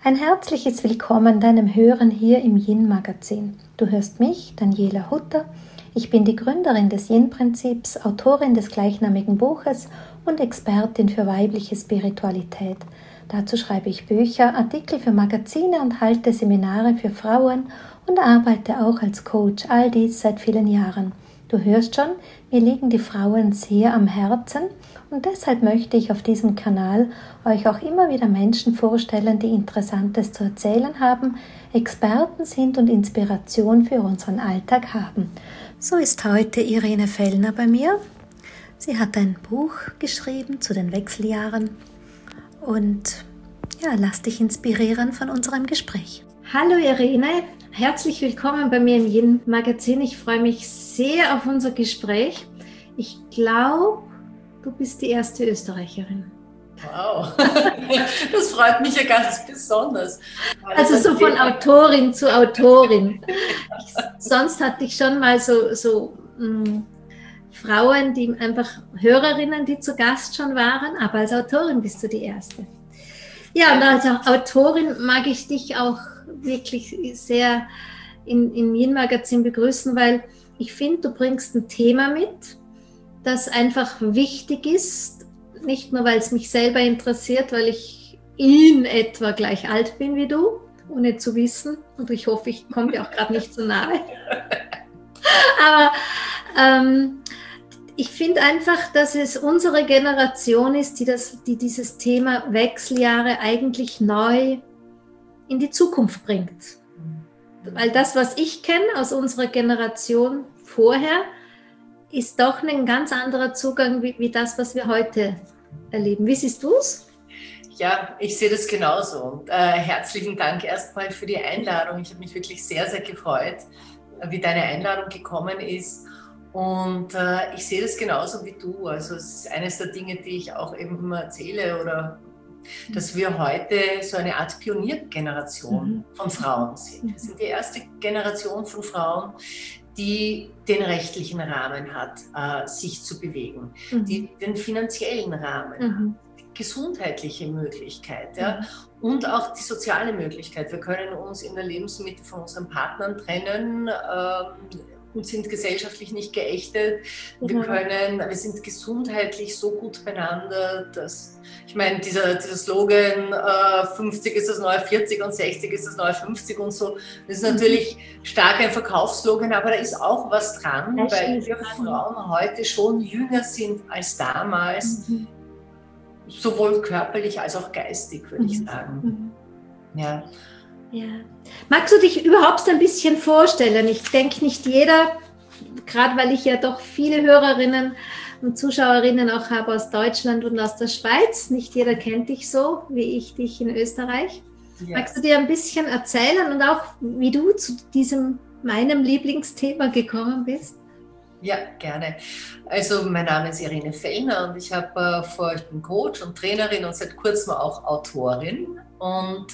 Ein herzliches Willkommen deinem Hören hier im Yin-Magazin. Du hörst mich, Daniela Hutter. Ich bin die Gründerin des Yin-Prinzips, Autorin des gleichnamigen Buches und Expertin für weibliche Spiritualität. Dazu schreibe ich Bücher, Artikel für Magazine und halte Seminare für Frauen und arbeite auch als Coach, all dies seit vielen Jahren. Du hörst schon, mir liegen die Frauen sehr am Herzen und deshalb möchte ich auf diesem Kanal euch auch immer wieder Menschen vorstellen, die Interessantes zu erzählen haben, Experten sind und Inspiration für unseren Alltag haben. So ist heute Irene Fellner bei mir. Sie hat ein Buch geschrieben zu den Wechseljahren und ja, lass dich inspirieren von unserem Gespräch. Hallo Irene, herzlich willkommen bei mir im Yin-Magazin. Ich freue mich sehr auf unser Gespräch. Ich glaube, du bist die erste Österreicherin. Wow, das freut mich ja ganz besonders. Also so von Autorin zu Autorin. Sonst hatte ich schon mal so Frauen, die einfach Hörerinnen, die zu Gast schon waren, aber als Autorin bist du die erste. Ja, und als Autorin mag ich dich auch wirklich sehr im Yin-Magazin begrüßen, weil ich finde, du bringst ein Thema mit, das einfach wichtig ist, nicht nur, weil es mich selber interessiert, weil ich in etwa gleich alt bin wie du, ohne zu wissen, und ich hoffe, ich komme dir auch gerade nicht so nahe. Aber ich finde einfach, dass es unsere Generation ist, die dieses Thema Wechseljahre eigentlich neu in die Zukunft bringt. Weil das, was ich kenne aus unserer Generation vorher, ist doch ein ganz anderer Zugang wie das, was wir heute erleben. Wie siehst du es? Ja, ich sehe das genauso. Und, herzlichen Dank erstmal für die Einladung. Ich habe mich wirklich sehr, sehr gefreut, wie deine Einladung gekommen ist. Und ich sehe das genauso wie du. Also es ist eines der Dinge, die ich auch eben immer erzähle, oder dass wir heute so eine Art Pioniergeneration von Frauen sind. Wir sind die erste Generation von Frauen, die den rechtlichen Rahmen hat, sich zu bewegen, die den finanziellen Rahmen hat, die gesundheitliche Möglichkeit, ja, und auch die soziale Möglichkeit. Wir können uns in der Lebensmitte von unseren Partnern trennen, und sind gesellschaftlich nicht geächtet. Wir sind gesundheitlich so gut beieinander, dass, ich meine, dieser Slogan, 50 ist das neue 40 und 60 ist das neue 50 und so, das ist natürlich stark ein Verkaufsslogan, aber da ist auch was dran, weil wir Frauen heute schon jünger sind als damals, sowohl körperlich als auch geistig, würde ich sagen. Ja. Ja. Magst du dich überhaupt ein bisschen vorstellen? Ich denke, nicht jeder, gerade weil ich ja doch viele Hörerinnen und Zuschauerinnen auch habe aus Deutschland und aus der Schweiz, nicht jeder kennt dich so, wie ich dich in Österreich. Yes. Magst du dir ein bisschen erzählen und auch, wie du zu meinem Lieblingsthema gekommen bist? Ja, gerne. Also mein Name ist Irene Fellner und ich bin Coach und Trainerin und seit kurzem auch Autorin und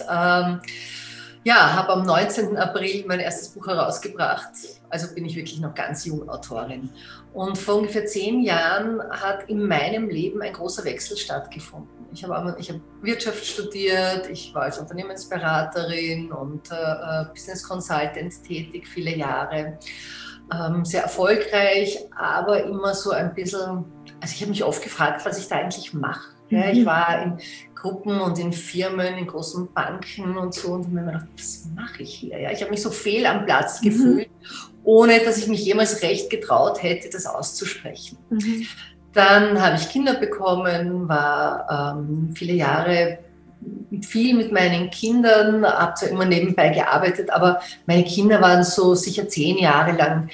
habe am 19. April mein erstes Buch herausgebracht. Also bin ich wirklich noch ganz jung Autorin. Und vor ungefähr 10 Jahren hat in meinem Leben ein großer Wechsel stattgefunden. Ich habe Wirtschaft studiert, ich war als Unternehmensberaterin und Business Consultant tätig, viele Jahre. Sehr erfolgreich, aber immer so ein bisschen, also ich habe mich oft gefragt, was ich da eigentlich mache. Ja, ich war in Gruppen und in Firmen, in großen Banken und so und habe mir immer gedacht, was mache ich hier? Ja, ich habe mich so fehl am Platz gefühlt, ohne dass ich mich jemals recht getraut hätte, das auszusprechen. Dann habe ich Kinder bekommen, war viele Jahre viel mit meinen Kindern, habe zwar immer nebenbei gearbeitet, aber meine Kinder waren so sicher 10 Jahre lang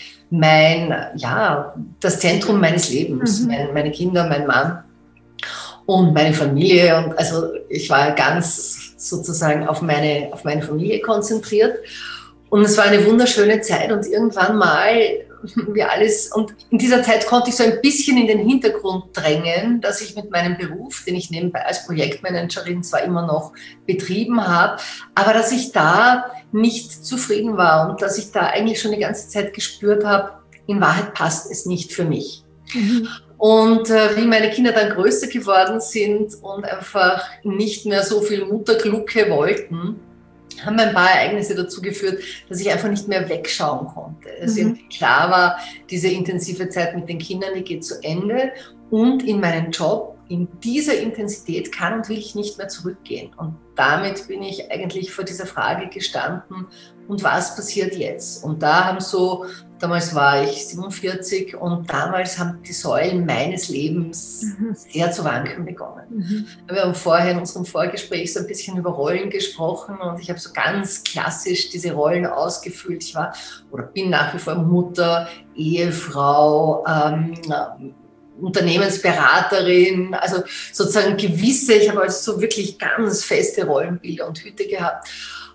das Zentrum meines Lebens. Meine Kinder, mein Mann und meine Familie. Und also ich war ganz sozusagen auf meine Familie konzentriert. Und es war eine wunderschöne Zeit und irgendwann mal und in dieser Zeit konnte ich so ein bisschen in den Hintergrund drängen, dass ich mit meinem Beruf, den ich nebenbei als Projektmanagerin zwar immer noch betrieben habe, aber dass ich da nicht zufrieden war und dass ich da eigentlich schon die ganze Zeit gespürt habe, in Wahrheit passt es nicht für mich. Und wie meine Kinder dann größer geworden sind und einfach nicht mehr so viel Mutterglucke wollten, haben ein paar Ereignisse dazu geführt, dass ich einfach nicht mehr wegschauen konnte. Es irgendwie klar war, diese intensive Zeit mit den Kindern, die geht zu Ende und in meinen Job, in dieser Intensität kann und will ich nicht mehr zurückgehen. Und damit bin ich eigentlich vor dieser Frage gestanden, und was passiert jetzt? Und da haben damals war ich 47 und damals haben die Säulen meines Lebens sehr zu wanken begonnen. Wir haben vorher in unserem Vorgespräch so ein bisschen über Rollen gesprochen und ich habe so ganz klassisch diese Rollen ausgefüllt. Ich war oder bin nach wie vor Mutter, Ehefrau, Unternehmensberaterin, also sozusagen gewisse, ich habe also so wirklich ganz feste Rollenbilder und Hüte gehabt.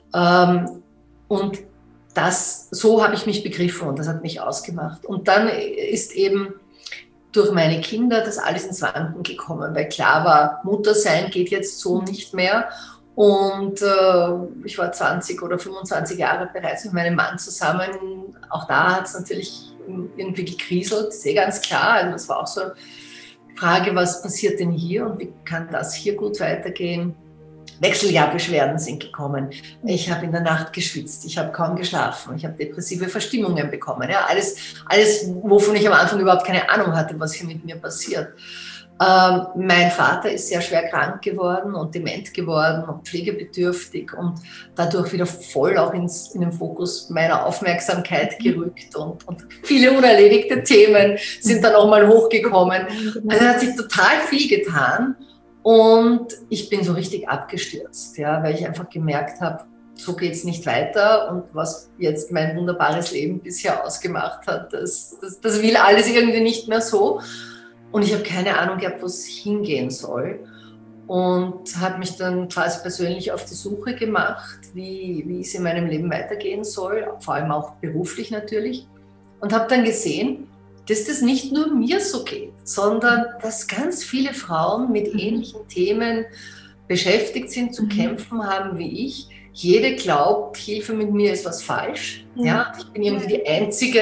Und so habe ich mich begriffen und das hat mich ausgemacht. Und dann ist eben durch meine Kinder das alles ins Wanken gekommen, weil klar war, Mutter sein geht jetzt so nicht mehr. Und ich war 20 oder 25 Jahre bereits mit meinem Mann zusammen. Auch da hat es natürlich irgendwie gekriselt, ist ganz klar. Also das war auch so eine Frage, was passiert denn hier und wie kann das hier gut weitergehen? Wechseljahrbeschwerden sind gekommen. Ich habe in der Nacht geschwitzt, ich habe kaum geschlafen, ich habe depressive Verstimmungen bekommen. Ja, alles, wovon ich am Anfang überhaupt keine Ahnung hatte, was hier mit mir passiert. Mein Vater ist sehr schwer krank geworden und dement geworden und pflegebedürftig und dadurch wieder voll auch in den Fokus meiner Aufmerksamkeit gerückt und viele unerledigte Themen sind dann auch mal hochgekommen. Also hat sich total viel getan. Und ich bin so richtig abgestürzt, ja, weil ich einfach gemerkt habe, so geht es nicht weiter und was jetzt mein wunderbares Leben bisher ausgemacht hat, das will alles irgendwie nicht mehr so. Und ich habe keine Ahnung gehabt, wo es hingehen soll und habe mich dann quasi persönlich auf die Suche gemacht, wie es in meinem Leben weitergehen soll, vor allem auch beruflich natürlich. Und habe dann gesehen, dass das nicht nur mir so geht, sondern dass ganz viele Frauen mit ähnlichen Themen beschäftigt sind, zu kämpfen haben wie ich. Jede glaubt, Hilfe mit mir ist was falsch. Ja, ich bin irgendwie die Einzige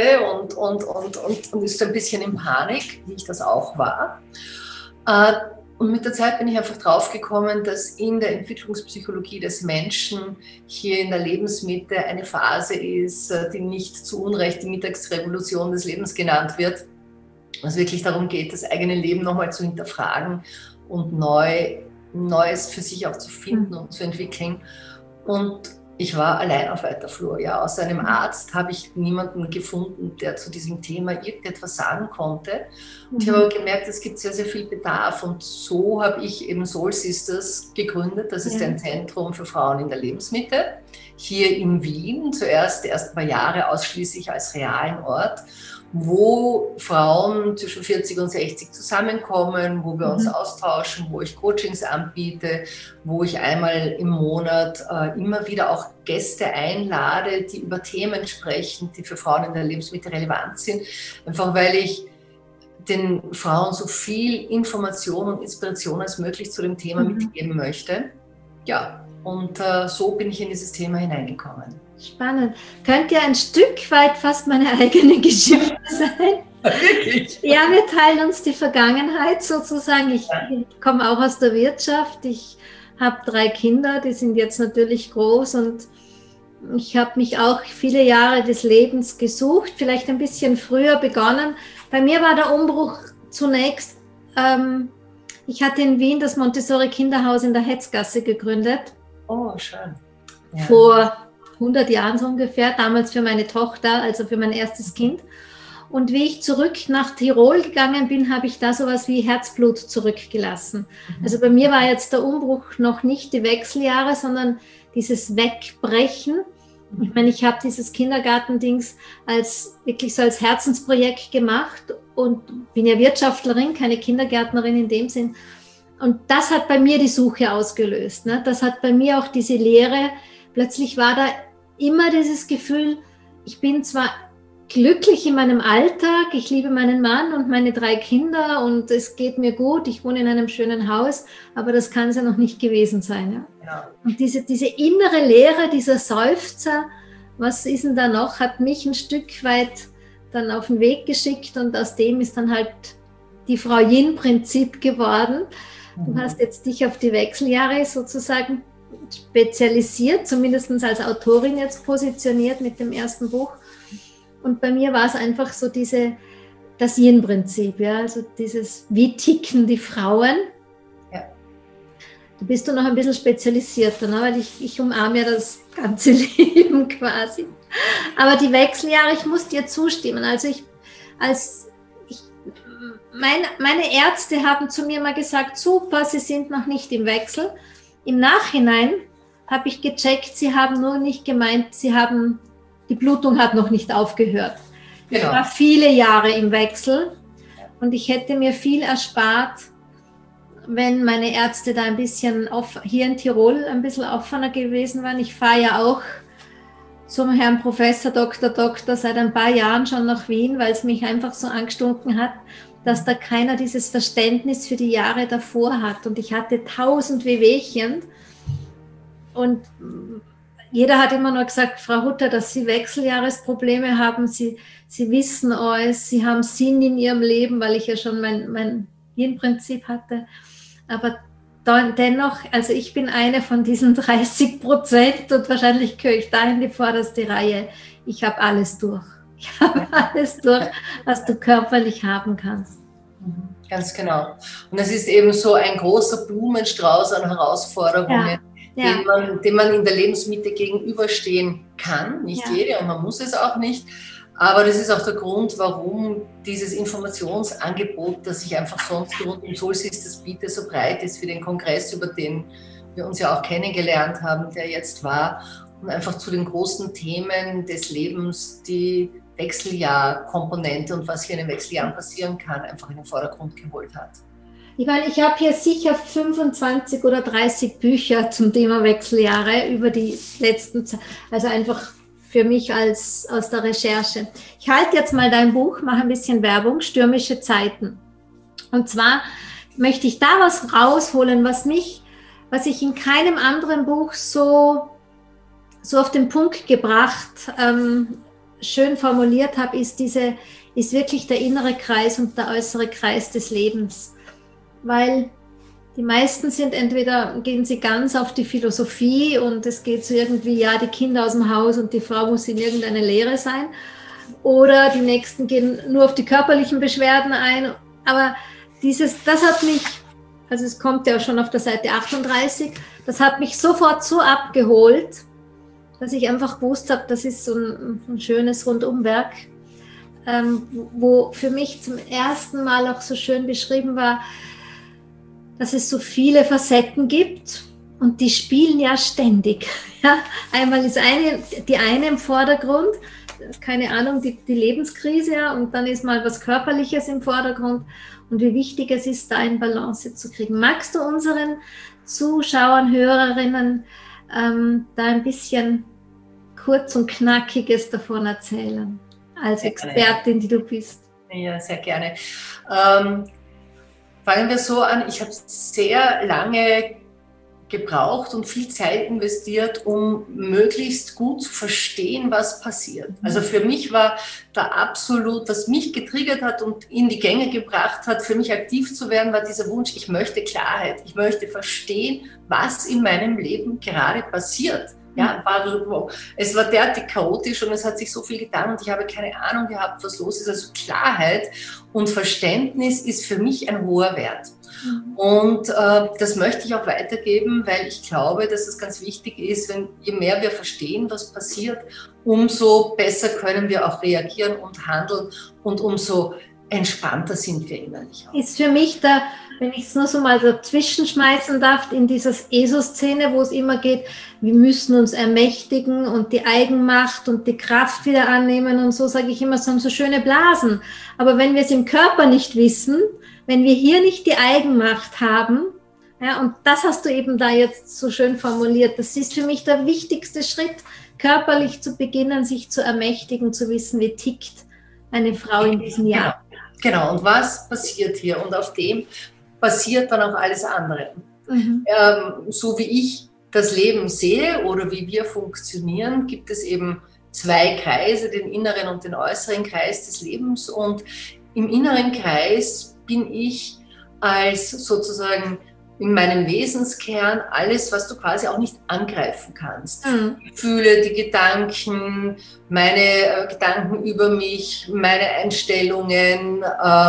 und ist so ein bisschen in Panik, wie ich das auch war. Und mit der Zeit bin ich einfach draufgekommen, dass in der Entwicklungspsychologie des Menschen hier in der Lebensmitte eine Phase ist, die nicht zu Unrecht die Mittagsrevolution des Lebens genannt wird, was wirklich darum geht, das eigene Leben nochmal zu hinterfragen und Neues für sich auch zu finden und zu entwickeln. Und ich war allein auf weiter Flur. Ja, außer einem Arzt habe ich niemanden gefunden, der zu diesem Thema irgendetwas sagen konnte. Und ich habe aber gemerkt, es gibt sehr, sehr viel Bedarf. Und so habe ich eben Soul Sisters gegründet. Das ist ein Zentrum für Frauen in der Lebensmitte. Hier in Wien, zuerst die ersten paar Jahre ausschließlich als realen Ort, wo Frauen zwischen 40 und 60 zusammenkommen, wo wir uns austauschen, wo ich Coachings anbiete, wo ich einmal im Monat immer wieder auch Gäste einlade, die über Themen sprechen, die für Frauen in der Lebensmitte relevant sind. Einfach weil ich den Frauen so viel Information und Inspiration als möglich zu dem Thema mitgeben möchte. Ja, und so bin ich in dieses Thema hineingekommen. Spannend. Könnte ja ein Stück weit fast meine eigene Geschichte sein. Wirklich? Ja, wir teilen uns die Vergangenheit sozusagen. Ich komme auch aus der Wirtschaft. Ich habe 3 Kinder, die sind jetzt natürlich groß und ich habe mich auch viele Jahre des Lebens gesucht, vielleicht ein bisschen früher begonnen. Bei mir war der Umbruch zunächst, ich hatte in Wien das Montessori-Kinderhaus in der Hetzgasse gegründet. Oh, schön. Ja. Vor 100 Jahren so ungefähr, damals für meine Tochter, also für mein erstes Kind. Und wie ich zurück nach Tirol gegangen bin, habe ich da sowas wie Herzblut zurückgelassen. Also bei mir war jetzt der Umbruch noch nicht die Wechseljahre, sondern dieses Wegbrechen. Ich meine, ich habe dieses Kindergartendings wirklich so als Herzensprojekt gemacht und bin ja Wirtschaftlerin, keine Kindergärtnerin in dem Sinn. Und das hat bei mir die Suche ausgelöst. Ne? Das hat bei mir auch diese Lehre. Plötzlich war da immer dieses Gefühl, ich bin zwar glücklich in meinem Alltag, ich liebe meinen Mann und meine 3 Kinder und es geht mir gut, ich wohne in einem schönen Haus, aber das kann es ja noch nicht gewesen sein. Ja? Ja. Und diese innere Leere, dieser Seufzer, was ist denn da noch, hat mich ein Stück weit dann auf den Weg geschickt und aus dem ist dann halt die Frau Yin-Prinzip geworden. Du hast jetzt dich auf die Wechseljahre sozusagen spezialisiert, zumindest als Autorin jetzt positioniert mit dem ersten Buch. Und bei mir war es einfach so das Yin-Prinzip, ja, also dieses, wie ticken die Frauen. Ja. Da bist du noch ein bisschen spezialisierter, ne? Weil ich umarme ja das ganze Leben quasi. Aber die Wechseljahre, ich muss dir zustimmen. Also meine Ärzte haben zu mir mal gesagt, super, sie sind noch nicht im Wechsel. Im Nachhinein habe ich gecheckt, sie haben nur nicht gemeint, die Blutung hat noch nicht aufgehört. Genau. Ich war viele Jahre im Wechsel und ich hätte mir viel erspart, wenn meine Ärzte da ein bisschen hier in Tirol ein bisschen offener gewesen wären. Ich fahre ja auch zum Herrn Professor Doktor seit ein paar Jahren schon nach Wien, weil es mich einfach so angestunken hat, dass da keiner dieses Verständnis für die Jahre davor hat. Und ich hatte 1000 Wehwehchen und jeder hat immer nur gesagt, Frau Hutter, dass Sie Wechseljahresprobleme haben, Sie wissen alles, Sie haben Sinn in Ihrem Leben, weil ich ja schon mein Yin-Prinzip hatte. Aber dennoch, also ich bin eine von diesen 30% und wahrscheinlich gehöre ich da in die vorderste Reihe. Ich habe alles durch. Ich habe alles durch, was du körperlich haben kannst. Ganz genau. Und es ist eben so ein großer Blumenstrauß an Herausforderungen, dem man in der Lebensmitte gegenüberstehen kann. Nicht jede, und man muss es auch nicht. Aber das ist auch der Grund, warum dieses Informationsangebot, das ich einfach sonst rund um Soul Sisters biete, so breit ist für den Kongress, über den wir uns ja auch kennengelernt haben, der jetzt war, und einfach zu den großen Themen des Lebens, die Wechseljahrkomponente und was hier in den Wechseljahren passieren kann, einfach in den Vordergrund geholt hat. Ich meine, ich habe hier sicher 25 oder 30 Bücher zum Thema Wechseljahre über die letzten Zeit, also einfach für mich aus der Recherche. Ich halte jetzt mal dein Buch, mache ein bisschen Werbung, Stürmische Zeiten. Und zwar möchte ich da was rausholen, was ich in keinem anderen Buch so auf den Punkt gebracht, schön formuliert habe, ist wirklich der innere Kreis und der äußere Kreis des Lebens. Weil die meisten gehen sie ganz auf die Philosophie und es geht so irgendwie, die Kinder aus dem Haus und die Frau muss in irgendeine Lehre sein. Oder die nächsten gehen nur auf die körperlichen Beschwerden ein. Aber das hat mich, also es kommt ja schon auf der Seite 38, das hat mich sofort so abgeholt, dass ich einfach gewusst habe, das ist so ein schönes Rundumwerk, wo für mich zum ersten Mal auch so schön beschrieben war, dass es so viele Facetten gibt und die spielen ja ständig. Ja? Einmal ist die eine im Vordergrund, keine Ahnung, die Lebenskrise, und dann ist mal was Körperliches im Vordergrund und wie wichtig es ist, da in Balance zu kriegen. Magst du unseren Zuschauern, Hörerinnen da ein bisschen kurz und Knackiges davon erzählen, als Expertin, die du bist? Ja, sehr gerne. Fangen wir so an, ich habe sehr lange gebraucht und viel Zeit investiert, um möglichst gut zu verstehen, was passiert. Also für mich war da absolut, was mich getriggert hat und in die Gänge gebracht hat, für mich aktiv zu werden, war dieser Wunsch, ich möchte Klarheit, ich möchte verstehen, was in meinem Leben gerade passiert. Ja, es war derartig chaotisch und es hat sich so viel getan und ich habe keine Ahnung gehabt, was los ist. Also Klarheit und Verständnis ist für mich ein hoher Wert. Und das möchte ich auch weitergeben, weil ich glaube, dass es ganz wichtig ist, je mehr wir verstehen, was passiert, umso besser können wir auch reagieren und handeln und umso entspannter sind wir innerlich. Ist für mich wenn ich es nur so mal dazwischen schmeißen darf, in dieser ESO-Szene, wo es immer geht, wir müssen uns ermächtigen und die Eigenmacht und die Kraft wieder annehmen und so, sage ich immer, es haben so schöne Blasen. Aber wenn wir es im Körper nicht wissen, wenn wir hier nicht die Eigenmacht haben, ja, und das hast du eben da jetzt so schön formuliert, das ist für mich der wichtigste Schritt, körperlich zu beginnen, sich zu ermächtigen, zu wissen, wie tickt eine Frau in diesem Jahr. Genau, und was passiert hier? Und auf dem passiert dann auch alles andere. So wie ich das Leben sehe oder wie wir funktionieren, gibt es eben zwei Kreise, den inneren und den äußeren Kreis des Lebens. Und im inneren Kreis bin ich als sozusagen in meinem Wesenskern alles, was du quasi auch nicht angreifen kannst. Die Gefühle, die Gedanken, meine Gedanken über mich, meine Einstellungen,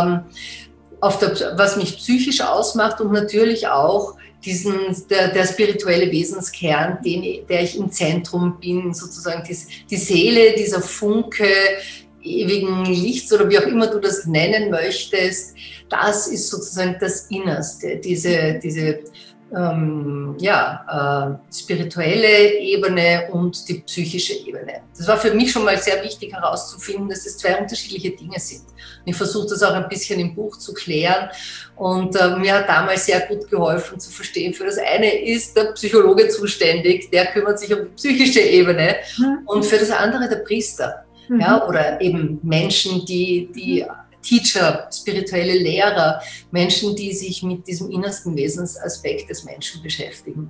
was mich psychisch ausmacht und natürlich auch der spirituelle Wesenskern, der ich im Zentrum bin, sozusagen die Seele, dieser Funke ewigen Lichts oder wie auch immer du das nennen möchtest, das ist sozusagen das Innerste, diese spirituelle Ebene und die psychische Ebene. Das war für mich schon mal sehr wichtig herauszufinden, dass es zwei unterschiedliche Dinge sind. Und ich versuche das auch ein bisschen im Buch zu klären und mir hat damals sehr gut geholfen zu verstehen, für das eine ist der Psychologe zuständig, der kümmert sich um die psychische Ebene und für das andere der Priester. Ja, oder eben Menschen, die Teacher, spirituelle Lehrer, Menschen, die sich mit diesem innersten Wesensaspekt des Menschen beschäftigen.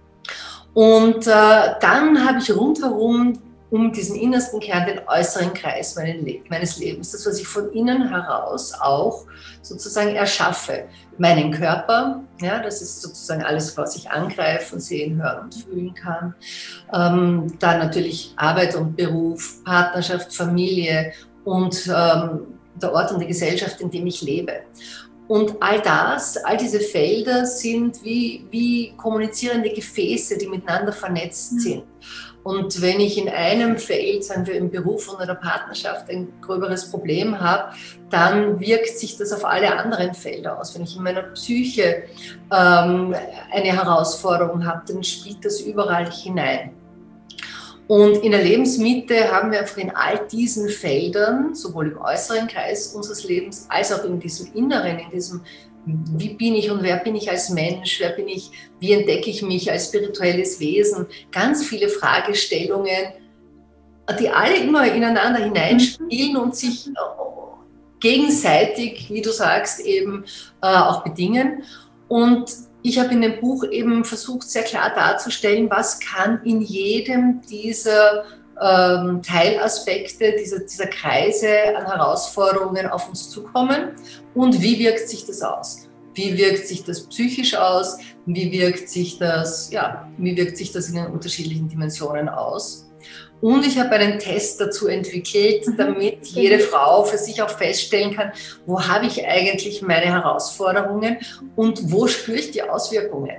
Und dann habe ich rundherum um diesen innersten Kern den äußeren Kreis meines Lebens, das, was ich von innen heraus auch sozusagen erschaffe. Meinen Körper, ja, das ist sozusagen alles, was ich angreifen, sehen, hören und fühlen kann. Dann natürlich Arbeit und Beruf, Partnerschaft, Familie und der Ort und die Gesellschaft, in dem ich lebe. Und all diese Felder sind wie kommunizierende Gefäße, die miteinander vernetzt sind. Und wenn ich in einem Feld, sagen wir im Beruf oder der Partnerschaft, ein gröberes Problem habe, dann wirkt sich das auf alle anderen Felder aus. Wenn ich in meiner Psyche eine Herausforderung habe, dann spielt das überall hinein. Und in der Lebensmitte haben wir einfach in all diesen Feldern, sowohl im äußeren Kreis unseres Lebens, als auch in diesem Inneren, in diesem wie bin ich und wer bin ich als Mensch, wer bin ich, wie entdecke ich mich als spirituelles Wesen, ganz viele Fragestellungen, die alle immer ineinander hineinspielen und sich gegenseitig, wie du sagst, eben auch bedingen. Und ich habe in dem Buch eben versucht, sehr klar darzustellen, was kann in jedem dieser Teilaspekte, dieser Kreise an Herausforderungen auf uns zukommen und wie wirkt sich das aus? Wie wirkt sich das psychisch aus? Wie wirkt sich das in den unterschiedlichen Dimensionen aus? Und ich habe einen Test dazu entwickelt, damit jede Frau für sich auch feststellen kann, wo habe ich eigentlich meine Herausforderungen und wo spüre ich die Auswirkungen.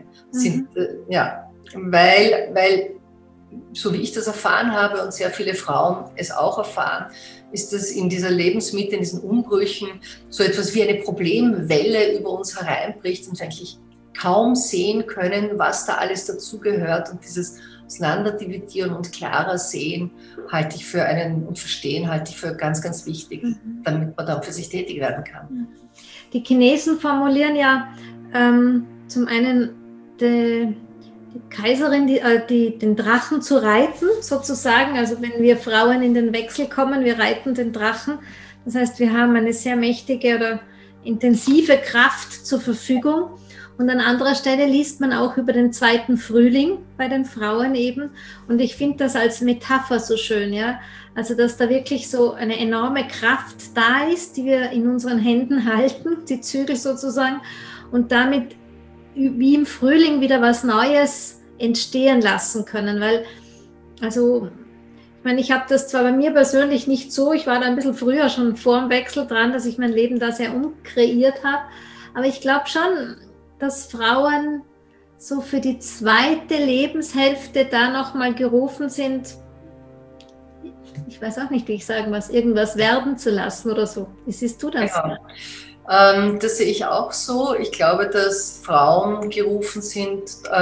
Weil so wie ich das erfahren habe und sehr viele Frauen es auch erfahren, ist das in dieser Lebensmitte, in diesen Umbrüchen so etwas wie eine Problemwelle über uns hereinbricht und wir eigentlich kaum sehen können, was da alles dazugehört. Und dieses Auseinanderdividieren und klarer Sehen halte ich und Verstehen halte ich für ganz, ganz wichtig, damit man dann für sich tätig werden kann. Die Chinesen formulieren ja zum einen die Kaiserin, den Drachen zu reiten, sozusagen. Also wenn wir Frauen in den Wechsel kommen, wir reiten den Drachen. Das heißt, wir haben eine sehr mächtige oder intensive Kraft zur Verfügung. Und an anderer Stelle liest man auch über den zweiten Frühling bei den Frauen eben. Und ich finde das als Metapher so schön, ja. Also, dass da wirklich so eine enorme Kraft da ist, die wir in unseren Händen halten, die Zügel sozusagen, und damit wie im Frühling wieder was Neues entstehen lassen können, weil, also, ich meine, ich habe das zwar bei mir persönlich nicht so, ich war da ein bisschen früher schon vor dem Wechsel dran, dass ich mein Leben da sehr umkreiert habe, aber ich glaube schon, dass Frauen so für die zweite Lebenshälfte da nochmal gerufen sind, ich weiß auch nicht, wie ich sagen was, irgendwas werden zu lassen oder so. Wie siehst du das? Genau. Das sehe ich auch so. Ich glaube, dass Frauen gerufen sind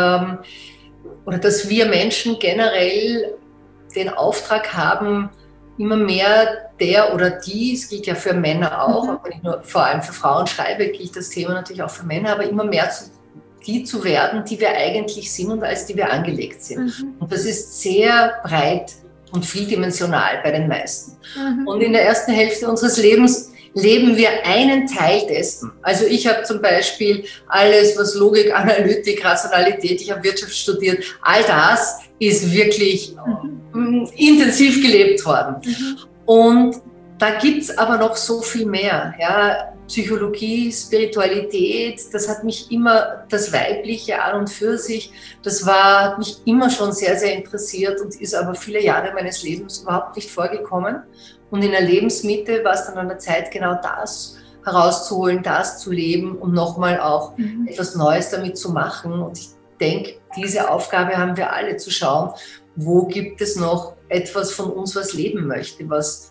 oder dass wir Menschen generell den Auftrag haben, immer mehr der oder die, es gilt ja für Männer auch, aber nicht nur vor allem für Frauen schreibe, gilt das Thema natürlich auch für Männer, aber immer mehr die zu werden, die wir eigentlich sind und als die wir angelegt sind. Und das ist sehr breit und vieldimensional bei den meisten. Und in der ersten Hälfte unseres Lebens leben wir einen Teil dessen. Also ich habe zum Beispiel alles, was Logik, Analytik, Rationalität, ich habe Wirtschaft studiert, all das ist wirklich intensiv gelebt worden. Und da gibt es aber noch so viel mehr. Ja? Psychologie, Spiritualität, das hat mich immer, das Weibliche an und für sich, hat mich immer schon sehr, sehr interessiert und ist aber viele Jahre meines Lebens überhaupt nicht vorgekommen. Und in der Lebensmitte war es dann an der Zeit, genau das herauszuholen, das zu leben und nochmal auch etwas Neues damit zu machen. Und ich denke, diese Aufgabe haben wir alle, zu schauen, wo gibt es noch etwas von uns, was leben möchte,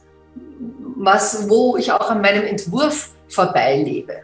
wo ich auch an meinem Entwurf vorbeilebe.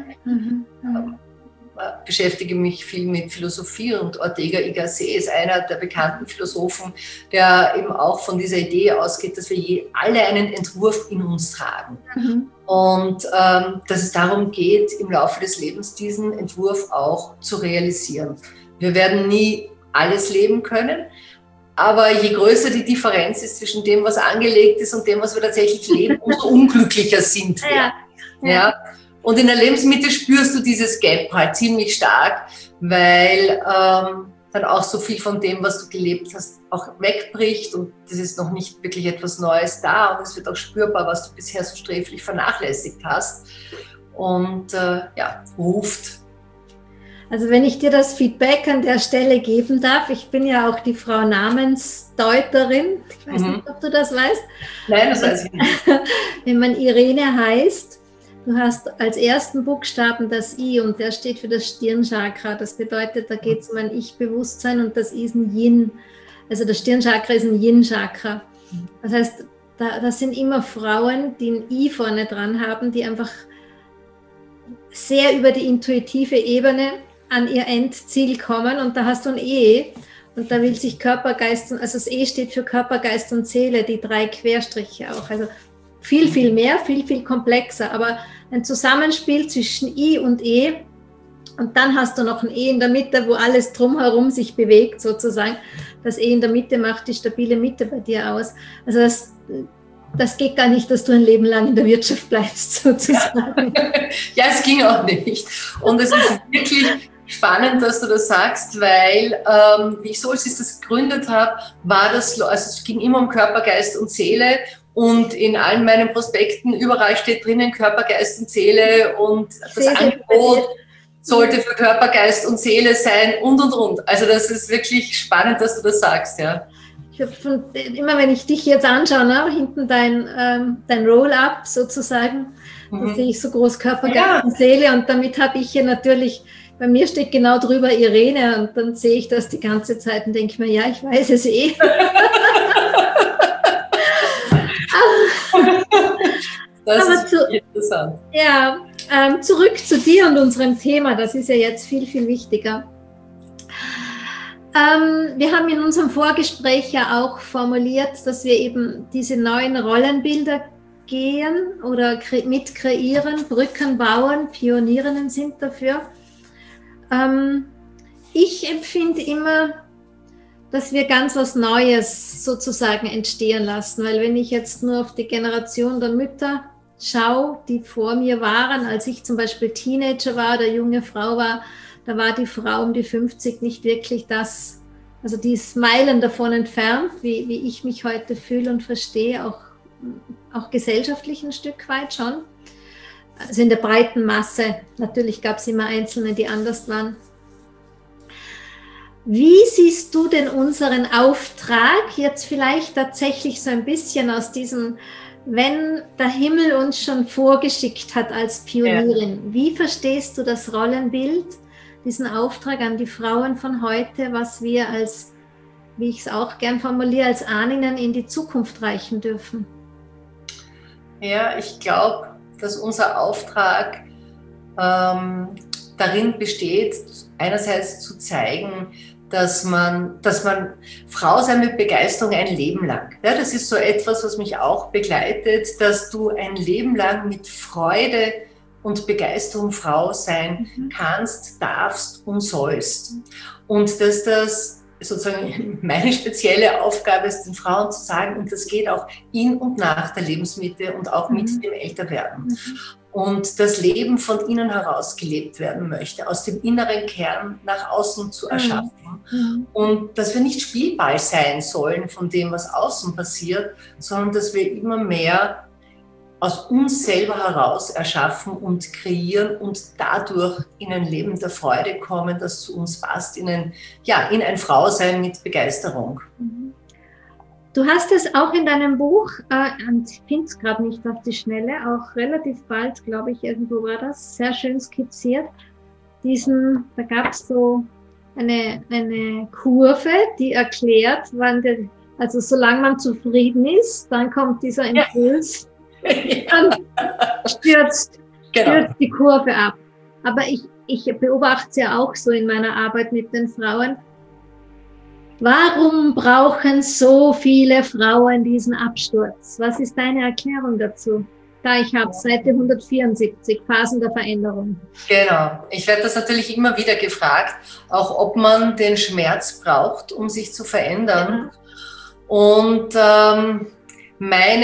Beschäftige mich viel mit Philosophie und Ortega y Gasset ist einer der bekannten Philosophen, der eben auch von dieser Idee ausgeht, dass wir alle einen Entwurf in uns tragen. Und dass es darum geht, im Laufe des Lebens diesen Entwurf auch zu realisieren. Wir werden nie alles leben können, aber je größer die Differenz ist zwischen dem, was angelegt ist und dem, was wir tatsächlich leben, umso unglücklicher sind wir. Ja. Und in der Lebensmitte spürst du dieses Gap halt ziemlich stark, weil dann auch so viel von dem, was du gelebt hast, auch wegbricht und es ist noch nicht wirklich etwas Neues da und es wird auch spürbar, was du bisher so sträflich vernachlässigt hast und ruft. Also wenn ich dir das Feedback an der Stelle geben darf, ich bin ja auch die Frau Namensdeuterin, ich weiß nicht, ob du das weißt. Nein, das weiß ich nicht. Wenn man Irene heißt, du hast als ersten Buchstaben das I und der steht für das Stirnchakra. Das bedeutet, da geht es um ein Ich-Bewusstsein und das ist ein Yin. Also das Stirnchakra ist ein Yin-Chakra. Das heißt, das sind immer Frauen, die ein I vorne dran haben, die einfach sehr über die intuitive Ebene an ihr Endziel kommen und da hast du ein E und da will sich Körper, Geist, also das E steht für Körper, Geist und Seele, die 3 Querstriche auch, also viel, viel mehr, viel, viel komplexer, aber ein Zusammenspiel zwischen I und E und dann hast du noch ein E in der Mitte, wo alles drumherum sich bewegt sozusagen. Das E in der Mitte macht die stabile Mitte bei dir aus. Also das geht gar nicht, dass du ein Leben lang in der Wirtschaft bleibst sozusagen. Ja, es ging auch nicht. Und es ist wirklich spannend, dass du das sagst, weil wie ich Soulsys das gegründet habe, war das, also es ging immer um Körper, Geist und Seele und in allen meinen Prospekten überall steht drinnen Körper, Geist und Seele und das Angebot sollte für Körper, Geist und Seele sein und. Also das ist wirklich spannend, dass du das sagst, ja. Ich habe immer, wenn ich dich jetzt anschaue, ne, hinten dein Roll-Up sozusagen, da sehe ich so groß Körper, Geist und Seele und damit habe ich hier natürlich, bei mir steht genau drüber Irene und dann sehe ich das die ganze Zeit und denke mir, ja, ich weiß es eh. Das ist interessant. Ja, zurück zu dir und unserem Thema, das ist ja jetzt viel, viel wichtiger. Wir haben in unserem Vorgespräch ja auch formuliert, dass wir eben diese neuen Rollenbilder gehen oder mitkreieren, Brücken bauen, Pionierinnen sind dafür. Ich empfinde immer, dass wir ganz was Neues sozusagen entstehen lassen, weil wenn ich jetzt nur auf die Generation der Mütter schaue, die vor mir waren, als ich zum Beispiel Teenager war oder junge Frau war, da war die Frau um die 50 nicht wirklich das, also die ist Meilen davon entfernt, wie ich mich heute fühle und verstehe, auch gesellschaftlich ein Stück weit schon. Also in der breiten Masse, natürlich gab es immer Einzelne, die anders waren. Wie siehst du denn unseren Auftrag jetzt vielleicht tatsächlich so ein bisschen aus diesem, wenn der Himmel uns schon vorgeschickt hat als Pionierin, wie verstehst du das Rollenbild, diesen Auftrag an die Frauen von heute, was wir als, wie ich es auch gern formuliere, als Ahnen in die Zukunft reichen dürfen? Ja, ich glaube, dass unser Auftrag darin besteht, einerseits zu zeigen, dass man Frau sein mit Begeisterung ein Leben lang. Ja, das ist so etwas, was mich auch begleitet, dass du ein Leben lang mit Freude und Begeisterung Frau sein kannst, darfst und sollst. Und dass das sozusagen meine spezielle Aufgabe ist, den Frauen zu sagen, und das geht auch in und nach der Lebensmitte und auch mit dem Älterwerden. Und das Leben von innen heraus gelebt werden möchte, aus dem inneren Kern nach außen zu erschaffen. Und dass wir nicht Spielball sein sollen von dem, was außen passiert, sondern dass wir immer mehr aus uns selber heraus erschaffen und kreieren und dadurch in ein Leben der Freude kommen, das zu uns passt, in ein Frausein mit Begeisterung. Du hast es auch in deinem Buch, ich finde es gerade nicht auf die Schnelle, auch relativ bald, glaube ich, irgendwo war das, sehr schön skizziert. Da gab es so eine Kurve, die erklärt, also solange man zufrieden ist, dann kommt dieser Impuls, dann stürzt die Kurve ab. Aber ich beobachte es ja auch so in meiner Arbeit mit den Frauen. Warum brauchen so viele Frauen diesen Absturz? Was ist deine Erklärung dazu? Ich habe Seite 174, Phasen der Veränderung. Genau. Ich werde das natürlich immer wieder gefragt, auch ob man den Schmerz braucht, um sich zu verändern. Und mein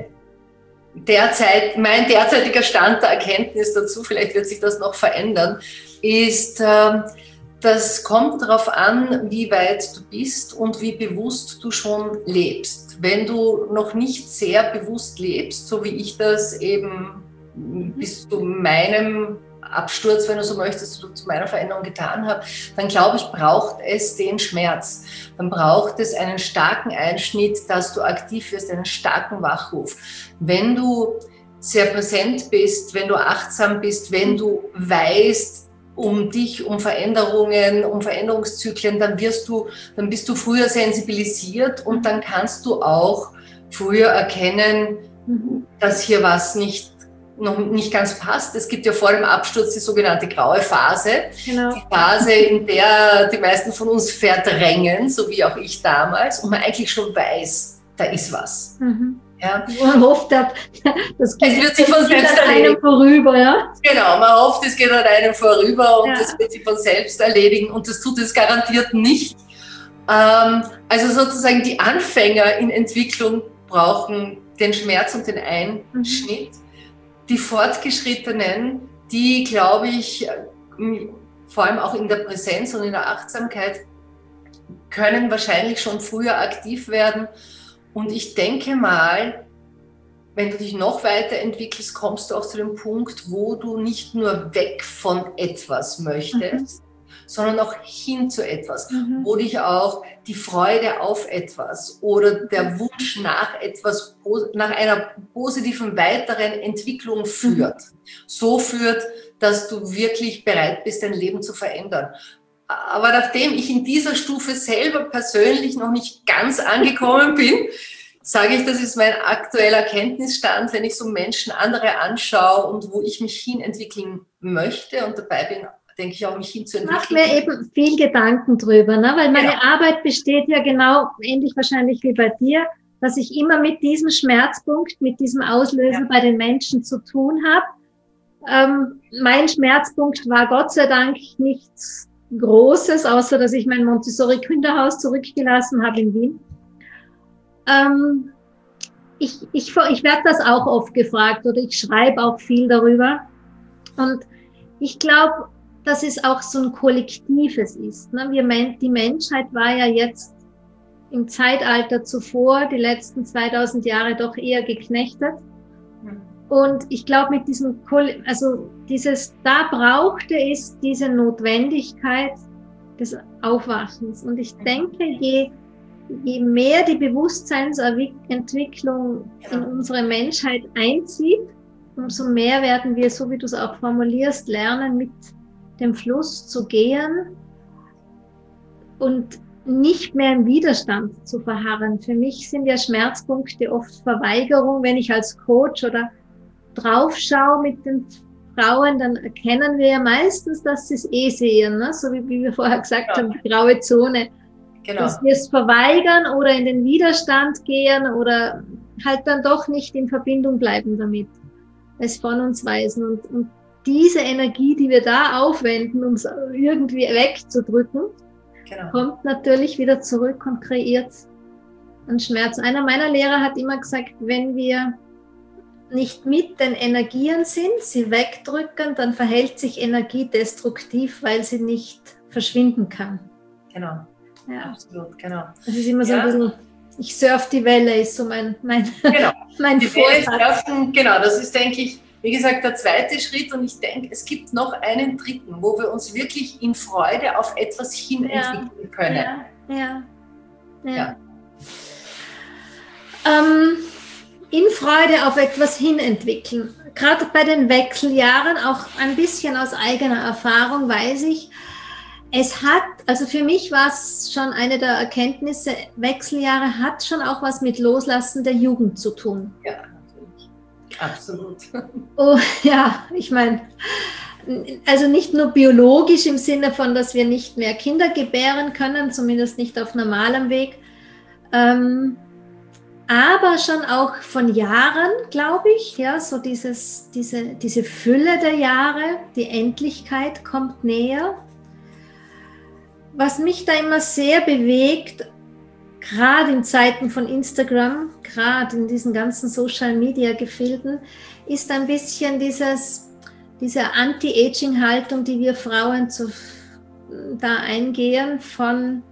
derzeitiger Stand der Erkenntnis dazu, vielleicht wird sich das noch verändern, ist, das kommt darauf an, wie weit du bist und wie bewusst du schon lebst. Wenn du noch nicht sehr bewusst lebst, so wie ich das eben bis zu meinem Absturz, wenn du so möchtest, zu meiner Veränderung getan habe, dann glaube ich, braucht es den Schmerz. Dann braucht es einen starken Einschnitt, dass du aktiv wirst, einen starken Wachruf. Wenn du sehr präsent bist, wenn du achtsam bist, wenn du weißt, um dich, um Veränderungen, um Veränderungszyklen, dann bist du früher sensibilisiert und dann kannst du auch früher erkennen, dass hier was noch nicht ganz passt. Es gibt ja vor dem Absturz die sogenannte graue Phase. Genau. Die Phase, in der die meisten von uns verdrängen, so wie auch ich damals, und man eigentlich schon weiß, da ist was. Ja. Man hofft, das wird sich von selbst an einem vorüber. Ja? Genau, man hofft, es geht an einem vorüber und das wird sich von selbst erledigen und das tut es garantiert nicht. Also sozusagen die Anfänger in Entwicklung brauchen den Schmerz und den Einschnitt. Die Fortgeschrittenen, die, glaube ich, vor allem auch in der Präsenz und in der Achtsamkeit, können wahrscheinlich schon früher aktiv werden. Und ich denke mal, wenn du dich noch weiterentwickelst, kommst du auch zu dem Punkt, wo du nicht nur weg von etwas möchtest, sondern auch hin zu etwas, wo dich auch die Freude auf etwas oder der Wunsch nach etwas, nach einer positiven weiteren Entwicklung führt. So führt, dass du wirklich bereit bist, dein Leben zu verändern. Aber nachdem ich in dieser Stufe selber persönlich noch nicht ganz angekommen bin, sage ich, das ist mein aktueller Erkenntnisstand, wenn ich so Menschen, andere anschaue und wo ich mich hin entwickeln möchte und dabei bin, denke ich auch, mich hinzuentwickeln. Ich mache mir eben viel Gedanken drüber, ne? Weil meine Arbeit besteht ja genau, ähnlich wahrscheinlich wie bei dir, dass ich immer mit diesem Schmerzpunkt, mit diesem Auslöser bei den Menschen zu tun habe. Mein Schmerzpunkt war Gott sei Dank nichts Großes, außer dass ich mein Montessori-Kinderhaus zurückgelassen habe in Wien. Ich werde das auch oft gefragt oder ich schreibe auch viel darüber. Und ich glaube, dass es auch so ein Kollektives ist. Ne? Die Menschheit war ja jetzt im Zeitalter zuvor, die letzten 2000 Jahre doch eher geknechtet. Und ich glaube, mit diesem, da brauchte es diese Notwendigkeit des Aufwachens. Und ich denke, je mehr die Bewusstseinsentwicklung in unsere Menschheit einzieht, umso mehr werden wir, so wie du es auch formulierst, lernen, mit dem Fluss zu gehen und nicht mehr im Widerstand zu verharren. Für mich sind ja Schmerzpunkte oft Verweigerung. Wenn ich als Coach oder drauf schaue mit den Frauen, dann erkennen wir ja meistens, dass sie es sehen, ne? So wie wir vorher gesagt haben, die graue Zone. Genau. Dass wir es verweigern oder in den Widerstand gehen oder halt dann doch nicht in Verbindung bleiben damit, es von uns weisen. Und diese Energie, die wir da aufwenden, um es irgendwie wegzudrücken, kommt natürlich wieder zurück und kreiert einen Schmerz. Einer meiner Lehrer hat immer gesagt, wenn wir nicht mit den Energien sind, sie wegdrücken, dann verhält sich Energie destruktiv, weil sie nicht verschwinden kann. Genau. Ja, absolut, genau. Das ist immer so ein bisschen ich surf die Welle, ist so mein Genau. mein Die Welle Vorsatz. surfen, genau, das ist, denke ich, wie gesagt, der zweite Schritt. Und ich denke, es gibt noch einen dritten, wo wir uns wirklich in Freude auf etwas hin entwickeln können. Ja. In Freude auf etwas hin entwickeln. Gerade bei den Wechseljahren, auch ein bisschen aus eigener Erfahrung, weiß ich, es hat, also für mich war es schon eine der Erkenntnisse, Wechseljahre hat schon auch was mit Loslassen der Jugend zu tun. Ja, natürlich. Absolut. Oh, ja, ich meine, also nicht nur biologisch im Sinne von, dass wir nicht mehr Kinder gebären können, zumindest nicht auf normalem Weg, aber schon auch von Jahren, glaube ich, ja, so diese Fülle der Jahre, die Endlichkeit kommt näher. Was mich da immer sehr bewegt, gerade in Zeiten von Instagram, gerade in diesen ganzen Social-Media-Gefilden, ist ein bisschen diese Anti-Aging-Haltung, die wir Frauen da eingehen, von,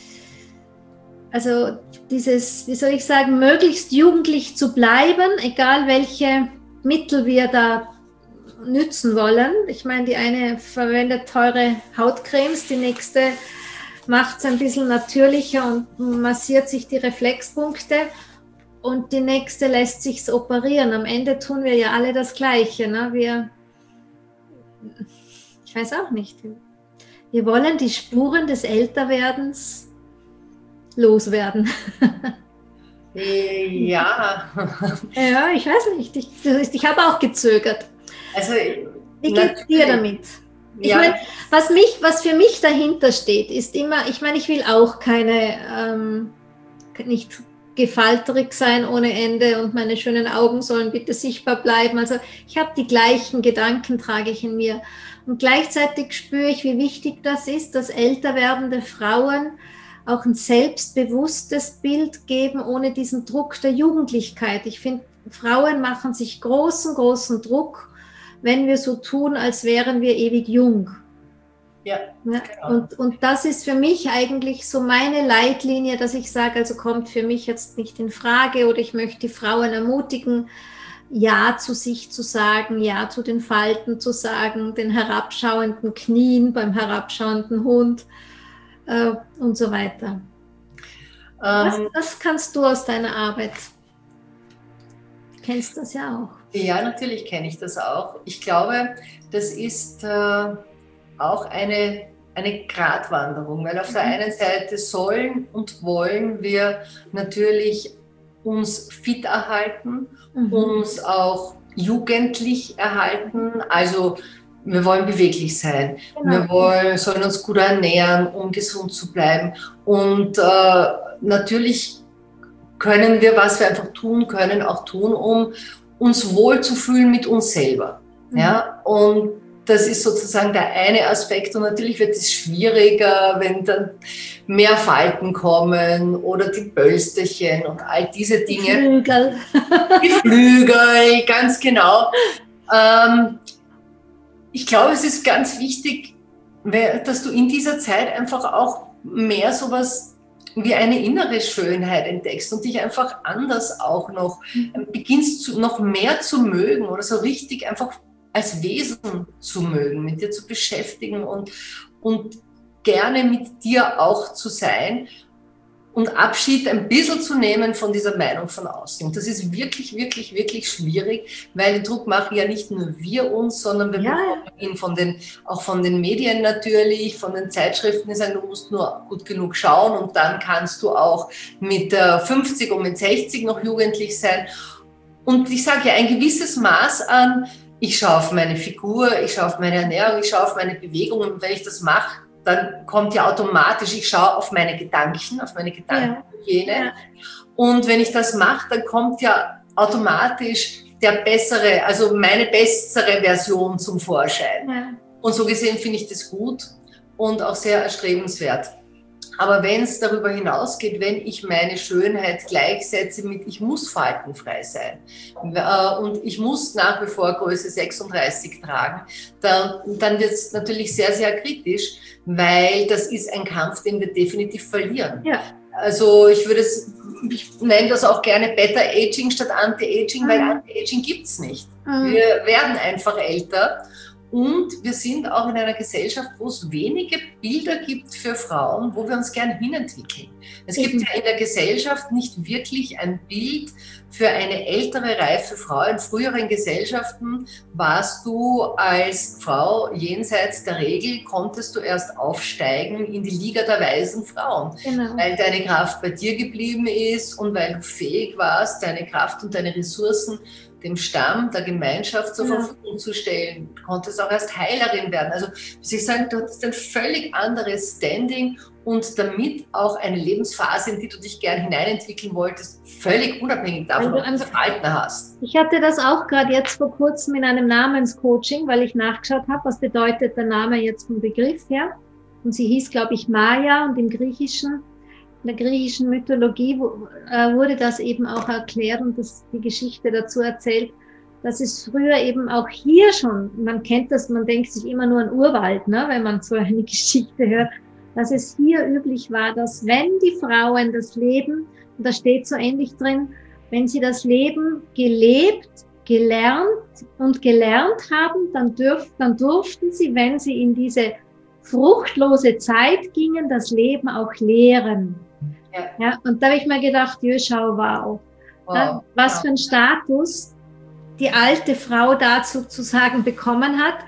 also dieses, wie soll ich sagen, möglichst jugendlich zu bleiben, egal welche Mittel wir da nützen wollen. Ich meine, die eine verwendet teure Hautcremes, die nächste macht es ein bisschen natürlicher und massiert sich die Reflexpunkte und die nächste lässt sich's operieren. Am Ende tun wir ja alle das Gleiche. Ne? Ich weiß auch nicht. Wir wollen die Spuren des Älterwerdens loswerden. Ja. Ja, ich weiß nicht. Ich habe auch gezögert. Also, wie geht es dir damit? Ich meine, was für mich dahinter steht, ist immer, ich meine, ich will auch nicht gefalterig sein ohne Ende und meine schönen Augen sollen bitte sichtbar bleiben. Also ich habe die gleichen Gedanken, trage ich in mir. Und gleichzeitig spüre ich, wie wichtig das ist, dass älter werdende Frauen auch ein selbstbewusstes Bild geben, ohne diesen Druck der Jugendlichkeit. Ich finde, Frauen machen sich großen Druck, wenn wir so tun, als wären wir ewig jung. Ja, genau. Und das ist für mich eigentlich so meine Leitlinie, dass ich sage, also kommt für mich jetzt nicht in Frage oder ich möchte die Frauen ermutigen, Ja zu sich zu sagen, Ja zu den Falten zu sagen, den herabschauenden Knien beim herabschauenden Hund und so weiter. Was kannst du aus deiner Arbeit? Du kennst das ja auch. Ja, natürlich kenne ich das auch. Ich glaube, das ist auch eine Gratwanderung, weil auf der einen Seite sollen und wollen wir natürlich uns fit erhalten, uns auch jugendlich erhalten, also wir wollen beweglich sein, wir sollen uns gut ernähren, um gesund zu bleiben und natürlich können wir, was wir einfach tun können, auch tun, um uns wohlzufühlen mit uns selber. Ja? Und das ist sozusagen der eine Aspekt. Und natürlich wird es schwieriger, wenn dann mehr Falten kommen oder die Pölsterchen und all diese Dinge. Die Flügel, ganz genau. Ich glaube, es ist ganz wichtig, dass du in dieser Zeit einfach auch mehr sowas wie eine innere Schönheit entdeckst und dich einfach anders auch noch beginnst noch mehr zu mögen oder so richtig einfach als Wesen zu mögen, mit dir zu beschäftigen und gerne mit dir auch zu sein und Abschied ein bisschen zu nehmen von dieser Meinung von außen. Und das ist wirklich, wirklich, wirklich schwierig, weil den Druck machen ja nicht nur wir uns, sondern wir bekommen ihn auch von den Medien natürlich, von den Zeitschriften, die sagen, du musst nur gut genug schauen und dann kannst du auch mit 50 und mit 60 noch jugendlich sein. Und ich sage ja, ein gewisses Maß an, ich schaue auf meine Figur, ich schaue auf meine Ernährung, ich schaue auf meine Bewegungen und wenn ich das mache, dann kommt ja automatisch, ich schaue auf meine Gedanken, auf meine Gedankenhygiene. Ja. Und wenn ich das mache, dann kommt ja automatisch also meine bessere Version zum Vorschein. Ja. Und so gesehen finde ich das gut und auch sehr erstrebenswert. Aber wenn es darüber hinausgeht, wenn ich meine Schönheit gleichsetze mit, ich muss faltenfrei sein und ich muss nach wie vor Größe 36 tragen, dann wird es natürlich sehr, sehr kritisch, weil das ist ein Kampf, den wir definitiv verlieren. Ja. Also ich nenne das auch gerne Better Aging statt Anti-Aging, weil Anti-Aging gibt es nicht. Wir werden einfach älter. Und wir sind auch in einer Gesellschaft, wo es wenige Bilder gibt für Frauen, wo wir uns gern hinentwickeln. Es gibt ja in der Gesellschaft nicht wirklich ein Bild für eine ältere, reife Frau. In früheren Gesellschaften warst du als Frau jenseits der Regel, konntest du erst aufsteigen in die Liga der weisen Frauen, weil deine Kraft bei dir geblieben ist und weil du fähig warst, deine Kraft und deine Ressourcen dem Stamm, der Gemeinschaft zur Verfügung zu stellen. Du konntest auch erst Heilerin werden. Also, muss ich sagen, du hattest ein völlig anderes Standing und damit auch eine Lebensphase, in die du dich gern hineinentwickeln wolltest, völlig unabhängig davon, ob du das Verhalten hast. Ich hatte das auch gerade jetzt vor kurzem in einem Namenscoaching, weil ich nachgeschaut habe, was bedeutet der Name jetzt vom Begriff her. Und sie hieß, glaube ich, Maya, und in der griechischen Mythologie wurde das eben auch erklärt und die Geschichte dazu erzählt, dass es früher eben auch hier schon, man kennt das, man denkt sich immer nur an Urwald, ne, wenn man so eine Geschichte hört, dass es hier üblich war, dass wenn die Frauen das Leben, und da steht so ähnlich drin, wenn sie das Leben gelebt, gelernt haben, dann durften sie, wenn sie in diese fruchtlose Zeit gingen, das Leben auch lehren. Ja, und da habe ich mir gedacht, schau, wow. Was für ein Status die alte Frau dazu zu sagen bekommen hat.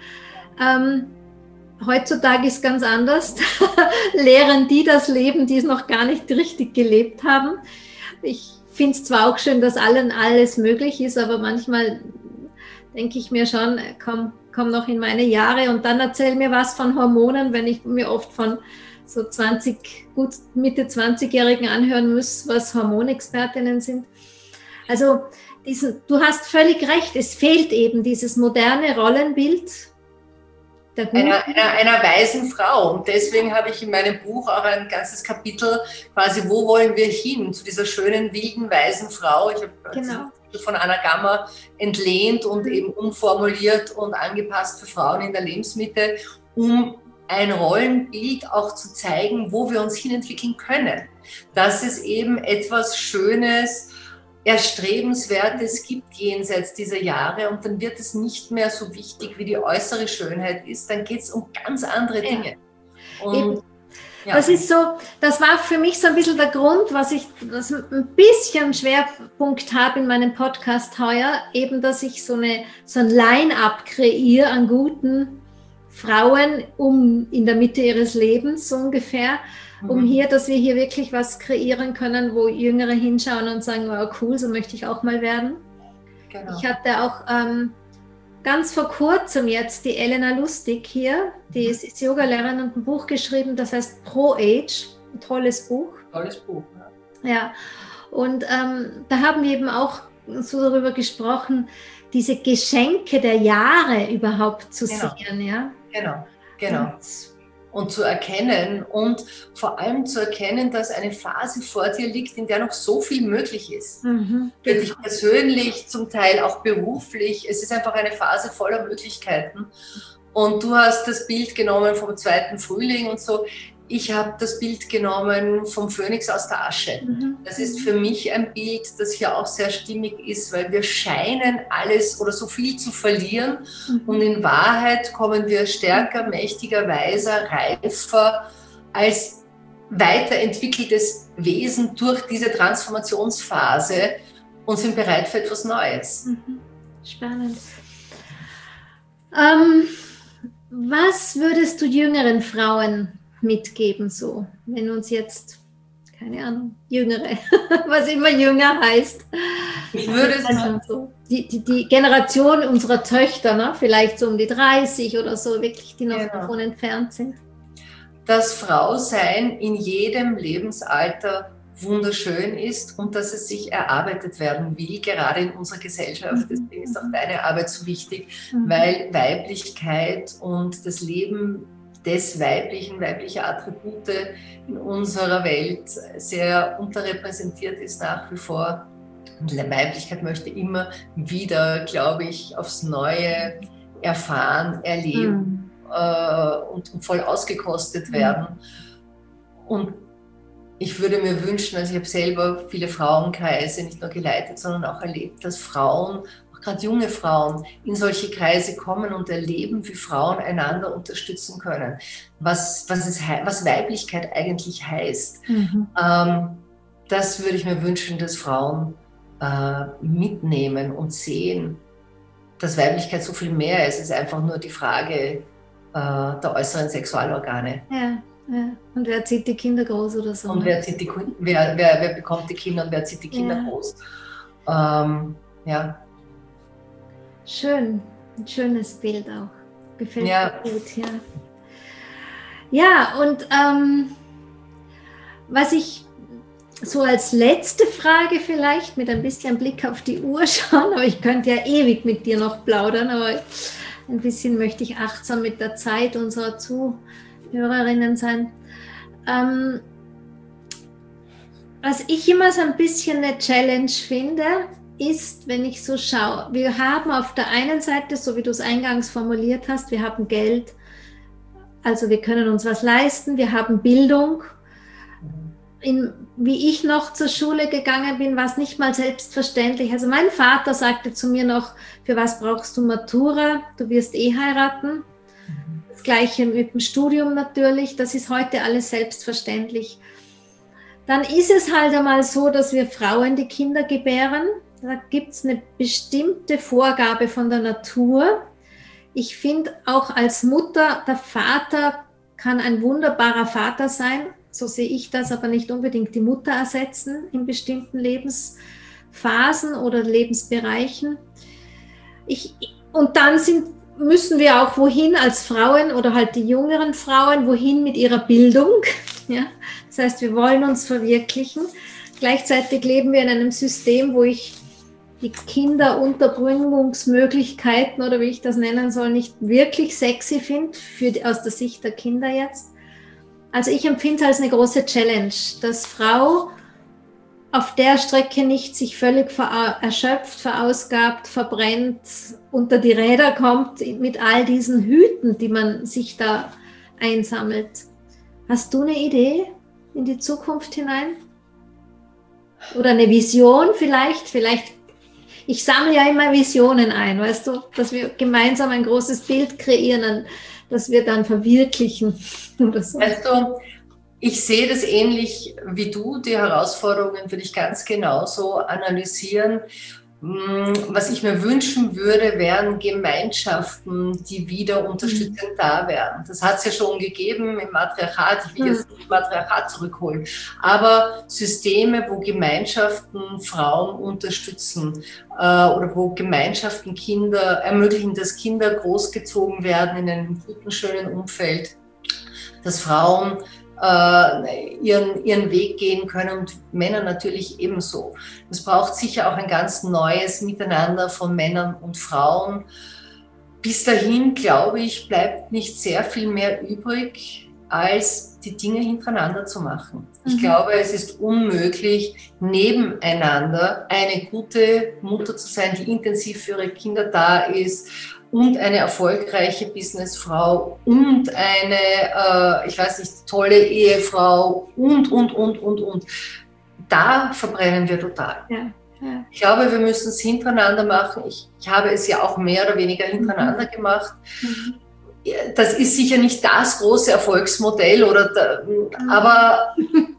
Heutzutage ist ganz anders. Lehren die das Leben, die es noch gar nicht richtig gelebt haben. Ich finde es zwar auch schön, dass allen alles möglich ist, aber manchmal denke ich mir schon, komm noch in meine Jahre und dann erzähl mir was von Hormonen, wenn ich mir oft von so Mitte 20-Jährigen anhören muss, was Hormonexpertinnen sind. Also du hast völlig recht, es fehlt eben dieses moderne Rollenbild einer weisen Frau. Und deswegen habe ich in meinem Buch auch ein ganzes Kapitel quasi, wo wollen wir hin, zu dieser schönen, wilden, weisen Frau. Ich habe von Anna Gammer entlehnt und eben umformuliert und angepasst für Frauen in der Lebensmitte, um ein Rollenbild auch zu zeigen, wo wir uns hinentwickeln können. Dass es eben etwas Schönes, Erstrebenswertes gibt jenseits dieser Jahre und dann wird es nicht mehr so wichtig, wie die äußere Schönheit ist. Dann geht es um ganz andere Dinge. Und das war für mich so ein bisschen der Grund, was ein bisschen Schwerpunkt habe in meinem Podcast heuer, eben, dass ich so ein Line-up kreiere an guten Frauen in der Mitte ihres Lebens so ungefähr, dass wir hier wirklich was kreieren können, wo Jüngere hinschauen und sagen, wow, cool, so möchte ich auch mal werden. Genau. Ich hatte auch ganz vor kurzem jetzt die Elena Lustig hier, die ist Yoga-Lehrerin und ein Buch geschrieben, das heißt Pro Age, ein tolles Buch. Tolles Buch, ja. Und da haben wir eben auch so darüber gesprochen, diese Geschenke der Jahre überhaupt zu sehen. Ja? Genau. Und zu erkennen und vor allem zu erkennen, dass eine Phase vor dir liegt, in der noch so viel möglich ist. Für dich persönlich, zum Teil auch beruflich. Es ist einfach eine Phase voller Möglichkeiten. Und du hast das Bild genommen vom zweiten Frühling und so. Ich habe das Bild genommen vom Phönix aus der Asche. Das ist für mich ein Bild, das hier auch sehr stimmig ist, weil wir scheinen alles oder so viel zu verlieren und in Wahrheit kommen wir stärker, mächtiger, weiser, reifer als weiterentwickeltes Wesen durch diese Transformationsphase und sind bereit für etwas Neues. Spannend. Was würdest du jüngeren Frauen mitgeben, so, wenn uns jetzt, keine Ahnung, Jüngere, was immer jünger heißt. Ich würde sagen, so, die Generation unserer Töchter, ne, vielleicht so um die 30 oder so, wirklich, die noch davon entfernt sind. Dass Frausein in jedem Lebensalter wunderschön ist und dass es sich erarbeitet werden will, gerade in unserer Gesellschaft. Deswegen ist auch deine Arbeit so wichtig, weil Weiblichkeit und das Leben des weibliche Attribute in unserer Welt sehr unterrepräsentiert ist nach wie vor. Und Weiblichkeit möchte immer wieder, glaube ich, aufs Neue erfahren, erleben und voll ausgekostet werden. Und ich würde mir wünschen, also ich habe selber viele Frauenkreise nicht nur geleitet, sondern auch erlebt, dass Frauen, auch gerade junge Frauen, in solche Kreise kommen und erleben, wie Frauen einander unterstützen können, was Weiblichkeit eigentlich heißt. Das würde ich mir wünschen, dass Frauen mitnehmen und sehen, dass Weiblichkeit so viel mehr ist. Es ist einfach nur die Frage der äußeren Sexualorgane. Ja. Ja. Und wer zieht die Kinder groß oder so? Und wer bekommt die Kinder und wer zieht die Kinder groß? Ja. Schön, ein schönes Bild auch. Gefällt mir gut, ja. Ja, und was ich so als letzte Frage vielleicht mit ein bisschen Blick auf die Uhr schauen, aber ich könnte ja ewig mit dir noch plaudern, aber ein bisschen möchte ich achtsam mit der Zeit unserer Zuhörerinnen sein. Was ich immer so ein bisschen eine Challenge finde, ist, wenn ich so schaue, wir haben auf der einen Seite, so wie du es eingangs formuliert hast, wir haben Geld, also wir können uns was leisten, wir haben Bildung. Wie ich noch zur Schule gegangen bin, war es nicht mal selbstverständlich. Also mein Vater sagte zu mir noch, für was brauchst du Matura? Du wirst eh heiraten. Das Gleiche mit dem Studium natürlich, das ist heute alles selbstverständlich. Dann ist es halt einmal so, dass wir Frauen die Kinder gebären. Da gibt es eine bestimmte Vorgabe von der Natur. Ich finde auch als Mutter, der Vater kann ein wunderbarer Vater sein, so sehe ich das, aber nicht unbedingt die Mutter ersetzen in bestimmten Lebensphasen oder Lebensbereichen. Und dann müssen wir auch wohin als Frauen oder halt die jüngeren Frauen, wohin mit ihrer Bildung. Ja? Das heißt, wir wollen uns verwirklichen. Gleichzeitig leben wir in einem System, wo ich die Kinderunterbringungsmöglichkeiten oder wie ich das nennen soll, nicht wirklich sexy finde, aus der Sicht der Kinder jetzt. Also ich empfinde es als eine große Challenge, dass Frau auf der Strecke nicht sich völlig erschöpft, verausgabt, verbrennt, unter die Räder kommt mit all diesen Hüten, die man sich da einsammelt. Hast du eine Idee in die Zukunft hinein? Oder eine Vision vielleicht? Ich sammle ja immer Visionen ein, weißt du, dass wir gemeinsam ein großes Bild kreieren, das wir dann verwirklichen oder so. Weißt du, ich sehe das ähnlich wie du, die Herausforderungen würde ich ganz genauso analysieren. Was ich mir wünschen würde, wären Gemeinschaften, die wieder unterstützend da wären. Das hat es ja schon gegeben im Matriarchat. Ich will jetzt nicht das Matriarchat zurückholen. Aber Systeme, wo Gemeinschaften Frauen unterstützen oder wo Gemeinschaften Kinder ermöglichen, dass Kinder großgezogen werden in einem guten, schönen Umfeld, dass Frauen ihren Weg gehen können und Männer natürlich ebenso. Es braucht sicher auch ein ganz neues Miteinander von Männern und Frauen. Bis dahin, glaube ich, bleibt nicht sehr viel mehr übrig, als die Dinge hintereinander zu machen. Ich glaube, es ist unmöglich, nebeneinander eine gute Mutter zu sein, die intensiv für ihre Kinder da ist, und eine erfolgreiche Businessfrau und eine, tolle Ehefrau und. Da verbrennen wir total. Ja. Ich glaube, wir müssen es hintereinander machen. Ich habe es ja auch mehr oder weniger hintereinander gemacht. Das ist sicher nicht das große Erfolgsmodell, aber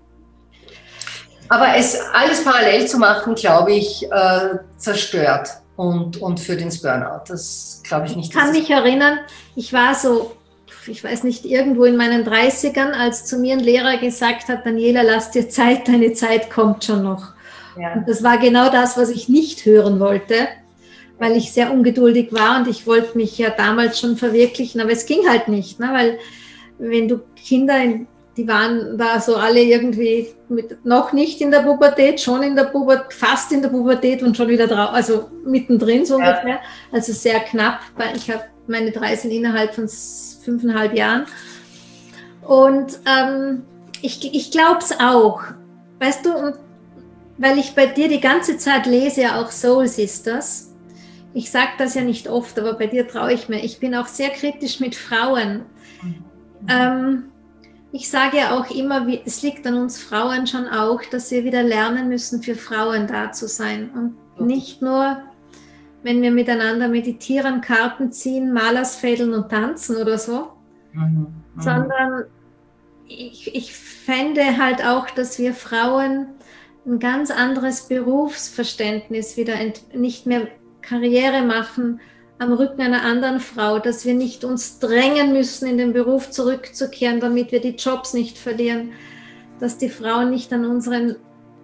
es alles parallel zu machen, glaube ich, zerstört. Und führt ins Burnout. Das glaube ich nicht. Ich kann mich erinnern, ich war so, ich weiß nicht, irgendwo in meinen 30ern, als zu mir ein Lehrer gesagt hat, Daniela, lass dir Zeit, deine Zeit kommt schon noch. Ja. Und das war genau das, was ich nicht hören wollte, weil ich sehr ungeduldig war und ich wollte mich ja damals schon verwirklichen, aber es ging halt nicht, ne? Weil wenn du Kinder die waren da so alle irgendwie noch nicht in der Pubertät, schon in der Pubertät, fast in der Pubertät und schon wieder drauf, also mittendrin so ungefähr. Also sehr knapp, weil ich habe meine 3 sind innerhalb von 5,5 Jahren. Und ich glaube es auch, weißt du, und weil ich bei dir die ganze Zeit lese, auch Soul Sisters. Ich sage das ja nicht oft, aber bei dir traue ich mir. Ich bin auch sehr kritisch mit Frauen. ich sage ja auch immer, es liegt an uns Frauen schon auch, dass wir wieder lernen müssen, für Frauen da zu sein. Und nicht nur, wenn wir miteinander meditieren, Karten ziehen, Malersfädeln und tanzen oder so, sondern ich fände halt auch, dass wir Frauen ein ganz anderes Berufsverständnis wieder, nicht mehr Karriere machen am Rücken einer anderen Frau, dass wir nicht uns drängen müssen, in den Beruf zurückzukehren, damit wir die Jobs nicht verlieren, dass die Frauen nicht an unseren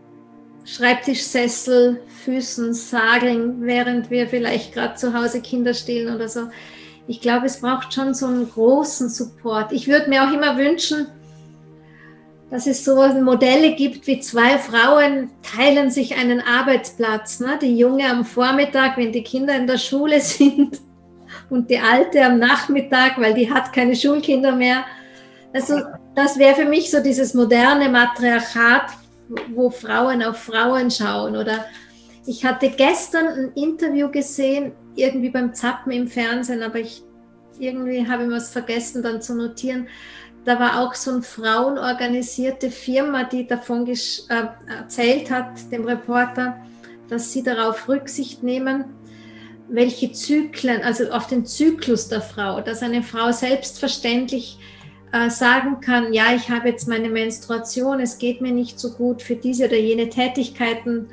Schreibtischsessel, Füßen sageln, während wir vielleicht gerade zu Hause Kinder stillen oder so. Ich glaube, es braucht schon so einen großen Support. Ich würde mir auch immer wünschen, dass es so Modelle gibt, wie 2 Frauen teilen sich einen Arbeitsplatz. Ne? Die Junge am Vormittag, wenn die Kinder in der Schule sind, und die Alte am Nachmittag, weil die hat keine Schulkinder mehr. Also das wäre für mich so dieses moderne Matriarchat, wo Frauen auf Frauen schauen. Oder ich hatte gestern ein Interview gesehen, irgendwie beim Zappen im Fernsehen, aber irgendwie habe ich was vergessen dann zu notieren. Da war auch so eine frauenorganisierte Firma, die davon erzählt hat, dem Reporter, dass sie darauf Rücksicht nehmen, welche Zyklen, also auf den Zyklus der Frau, dass eine Frau selbstverständlich sagen kann, ja, ich habe jetzt meine Menstruation, es geht mir nicht so gut für diese oder jene Tätigkeiten,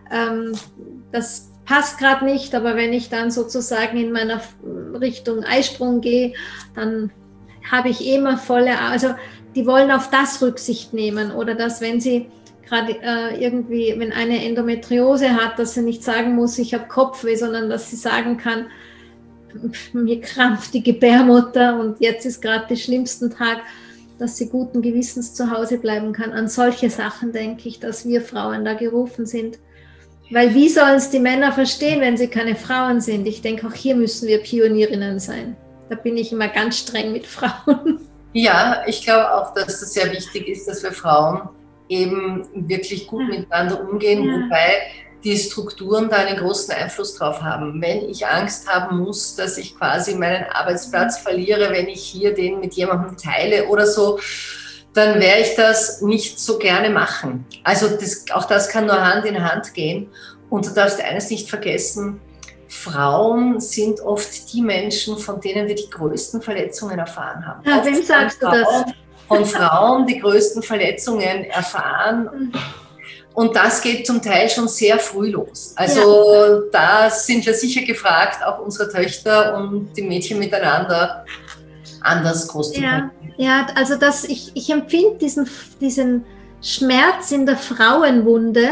das passt gerade nicht, aber wenn ich dann sozusagen in meiner Richtung Eisprung gehe, dann habe ich immer also die wollen auf das Rücksicht nehmen, oder dass, wenn sie gerade irgendwie, wenn eine Endometriose hat, dass sie nicht sagen muss, ich habe Kopfweh, sondern dass sie sagen kann, mir krampft die Gebärmutter und jetzt ist gerade der schlimmste Tag, dass sie guten Gewissens zu Hause bleiben kann. An solche Sachen denke ich, dass wir Frauen da gerufen sind. Weil wie sollen es die Männer verstehen, wenn sie keine Frauen sind? Ich denke, auch hier müssen wir Pionierinnen sein. Da bin ich immer ganz streng mit Frauen. Ja, ich glaube auch, dass das sehr wichtig ist, dass wir Frauen eben wirklich gut miteinander umgehen, wobei die Strukturen da einen großen Einfluss drauf haben. Wenn ich Angst haben muss, dass ich quasi meinen Arbeitsplatz verliere, wenn ich hier den mit jemandem teile oder so, dann werde ich das nicht so gerne machen. Also auch das kann nur Hand in Hand gehen. Und du darfst eines nicht vergessen, Frauen sind oft die Menschen, von denen wir die größten Verletzungen erfahren haben. Ja, wem sagst du das? Von Frauen die größten Verletzungen erfahren. Und das geht zum Teil schon sehr früh los. Also da sind wir sicher gefragt, auch unsere Töchter und die Mädchen miteinander anders groß zu machen. Ja, also ich empfinde diesen Schmerz in der Frauenwunde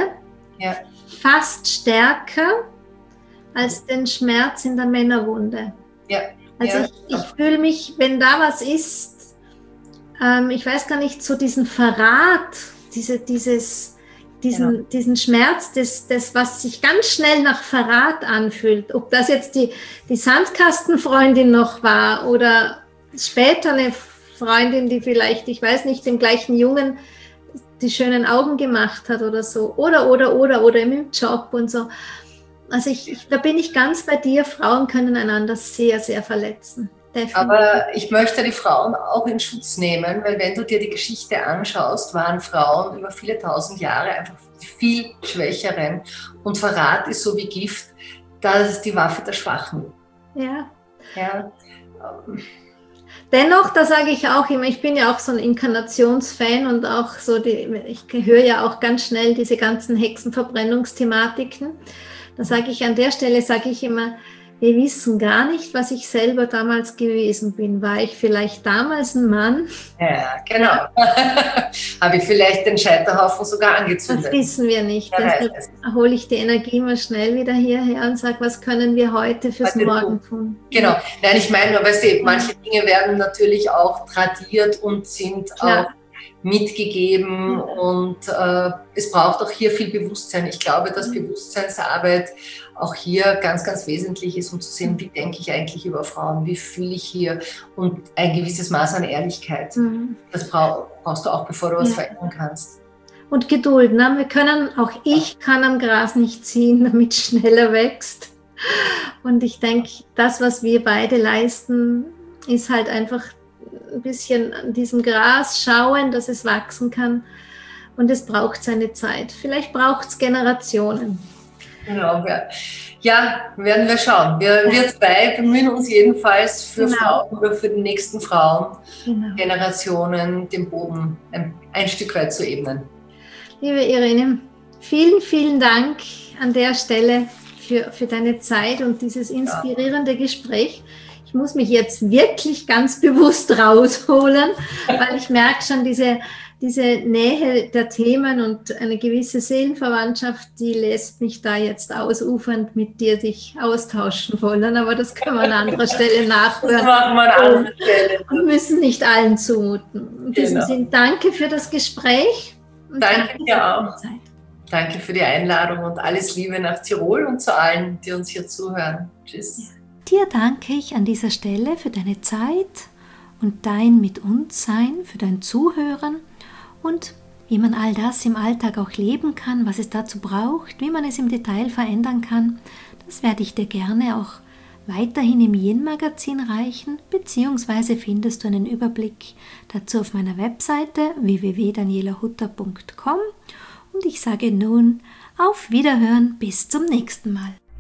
fast stärker als den Schmerz in der Männerwunde. Also ich fühle mich, wenn da was ist, ich weiß gar nicht, so diesen Verrat, diesen Schmerz, das, was sich ganz schnell nach Verrat anfühlt, ob das jetzt die Sandkastenfreundin noch war oder später eine Freundin, die vielleicht, ich weiß nicht, dem gleichen Jungen die schönen Augen gemacht hat oder so, oder im Job und so. Also da bin ich ganz bei dir, Frauen können einander sehr, sehr verletzen. Definitiv. Aber ich möchte die Frauen auch in Schutz nehmen, weil wenn du dir die Geschichte anschaust, waren Frauen über viele tausend Jahre einfach viel schwächeren. Und Verrat ist so wie Gift, das ist die Waffe der Schwachen. Ja. Dennoch, da sage ich auch immer, ich bin ja auch so ein Inkarnationsfan und auch so, ich höre ja auch ganz schnell diese ganzen Hexenverbrennungsthematiken. Da sage ich an der Stelle, sage ich immer, wir wissen gar nicht, was ich selber damals gewesen bin. War ich vielleicht damals ein Mann? Ja, genau. Habe ich vielleicht den Scheiterhaufen sogar angezündet? Das wissen wir nicht. Deshalb hole ich die Energie mal schnell wieder hierher und sage, was können wir heute fürs Morgen tun? Genau. Nein, ich meine nur, weißt du, manche Dinge werden natürlich auch tradiert und sind auch mitgegeben und es braucht auch hier viel Bewusstsein. Ich glaube, dass Bewusstseinsarbeit auch hier ganz, ganz wesentlich ist, um zu sehen, wie denke ich eigentlich über Frauen, wie fühle ich hier und ein gewisses Maß an Ehrlichkeit. Das brauchst du auch, bevor du was verändern kannst. Und Geduld. Ne? Ich kann am Gras nicht ziehen, damit es schneller wächst. Und ich denke, das, was wir beide leisten, ist halt einfach ein bisschen an diesem Gras schauen, dass es wachsen kann. Und es braucht seine Zeit. Vielleicht braucht es Generationen. Genau, ja, werden wir schauen. Wir zwei bemühen uns jedenfalls für Frauen oder für die nächsten Frauen, Generationen den Boden ein Stück weit zu ebnen. Liebe Irene, vielen, vielen Dank an der Stelle für deine Zeit und dieses inspirierende Gespräch. Ich muss mich jetzt wirklich ganz bewusst rausholen, weil ich merke schon diese Nähe der Themen und eine gewisse Seelenverwandtschaft, die lässt mich da jetzt ausufernd mit dir sich austauschen wollen. Aber das können wir an anderer Stelle nachhören. Das machen wir an anderer Stelle. Und müssen nicht allen zumuten. In diesem Sinne, danke für das Gespräch. Und danke dir auch. Danke für die Einladung und alles Liebe nach Tirol und zu allen, die uns hier zuhören. Tschüss. Dir danke ich an dieser Stelle für deine Zeit und dein Mit uns Sein, für dein Zuhören und wie man all das im Alltag auch leben kann, was es dazu braucht, wie man es im Detail verändern kann. Das werde ich dir gerne auch weiterhin im Yin-Magazin reichen, beziehungsweise findest du einen Überblick dazu auf meiner Webseite www.danielahutter.com. Und ich sage nun auf Wiederhören, bis zum nächsten Mal.